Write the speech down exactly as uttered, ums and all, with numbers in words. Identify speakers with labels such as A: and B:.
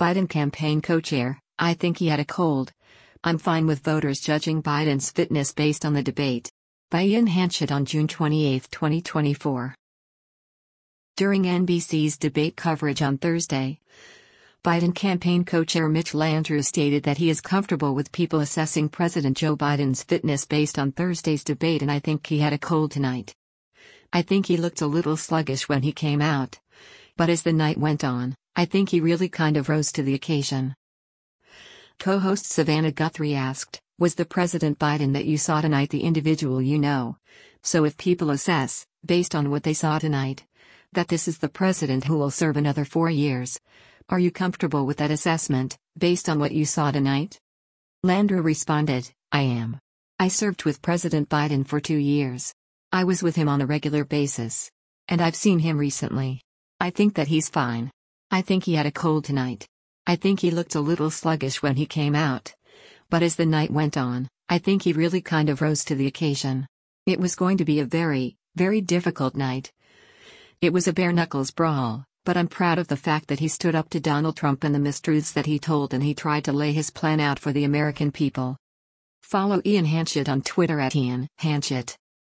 A: Biden campaign co-chair, I think he had a cold. I'm fine with voters judging Biden's fitness based on the debate. By Ian Hanchett on June twenty-eighth, twenty twenty-four. During N B C's debate coverage on Thursday, Biden campaign co-chair Mitch Landrieu stated that he is comfortable with people assessing President Joe Biden's fitness based on Thursday's debate, and I think he had a cold tonight. I think he looked a little sluggish when he came out. But as the night went on, I think he really kind of rose to the occasion. Co-host Savannah Guthrie asked, "Was the President Biden that you saw tonight the individual you know? So if people assess, based on what they saw tonight, that this is the president who will serve another four years, are you comfortable with that assessment, based on what you saw tonight?" Landrieu responded, "I am. I served with President Biden for two years. I was with him on a regular basis. And I've seen him recently. I think that he's fine. I think he had a cold tonight. I think he looked a little sluggish when he came out. But as the night went on, I think he really kind of rose to the occasion. It was going to be a very, very difficult night. It was a bare-knuckles brawl, but I'm proud of the fact that he stood up to Donald Trump and the mistruths that he told, and he tried to lay his plan out for the American people." Follow Ian Hanchett on Twitter at Ian Hanchett.